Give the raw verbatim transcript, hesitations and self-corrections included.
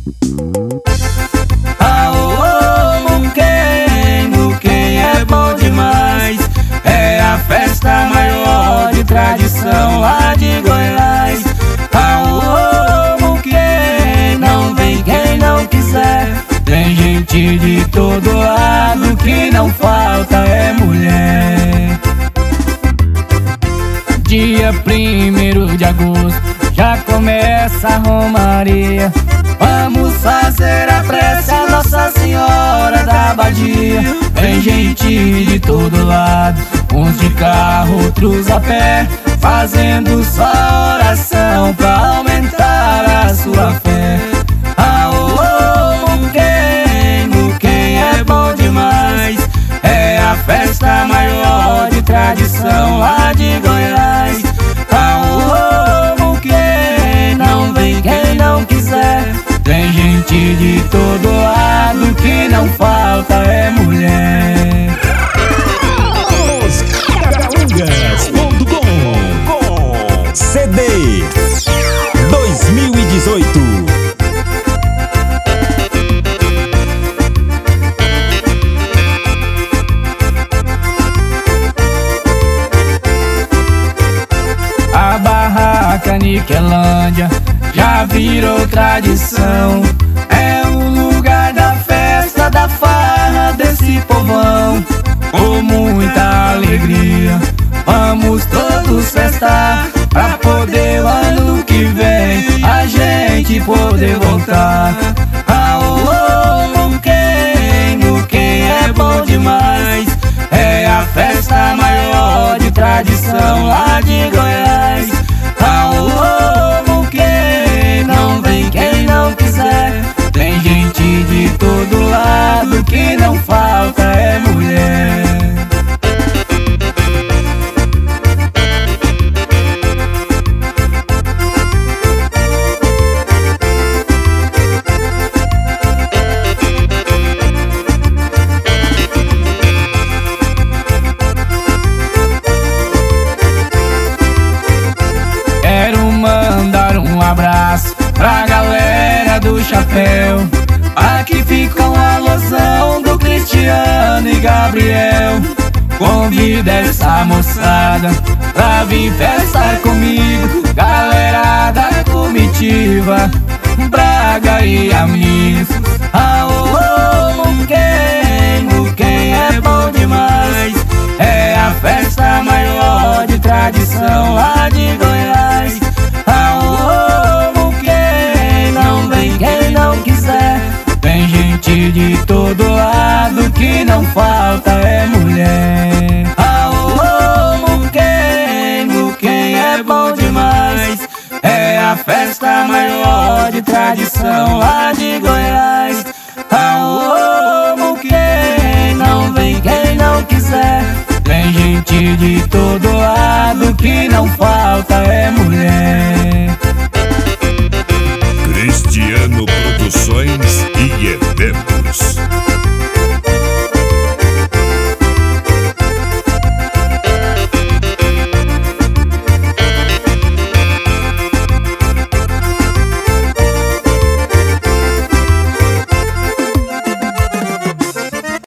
Aô, Muquem, Muquem é bom demais. É a festa maior de tradição lá de Goiás. Aô, Muquem, não vem quem não quiser. Tem gente de todo lado, que não falta é mulher. Dia primeiro de agosto já começa a romaria. Vamos fazer a prece a Nossa Senhora da Abadia. Vem gente de todo lado, uns de carro, outros a pé, fazendo só oração pra aumentar a sua fé. Aô, Muquem, Muquem é bom demais. É a festa maior de tradição lá de Goiás. Aô, Muquem, não vem quem não quiser. Tem gente de todo lado, que não falta é mulher. Os Tartarugas ponto com C D dois mil e dezoito. A barraca Niquelândia já virou tradição. É o lugar da festa, da farra desse povão. Com muita alegria vamos todos festar, pra poder o ano que vem a gente poder voltar. Aô, Muquem, Muquem é bom demais. É a festa maior de tradição lá de Goiás. Aô, Muquem, não vem quem não quiser. Tem gente de todo lado, que não falta é mulher. Quero mandar um abraço pra galera do chapéu. Aqui fica um alusão do Cristiano e Gabriel. Convida essa moçada pra vir festar comigo. Galera da comitiva, Braga e amigos. Aô, Muquem, Muquem é bom demais. É a festa maior de tradição lá de Goiás. Aô, Muquem, não vem quem não quiser. Tem gente de todo lado, que não falta é mulher. Aô, Muquem, Muquem é bom demais. É a festa maior de tradição lá de Goiás. Aô, Muquem, não vem quem não quiser. Tem gente de todo lado, que não falta é mulher.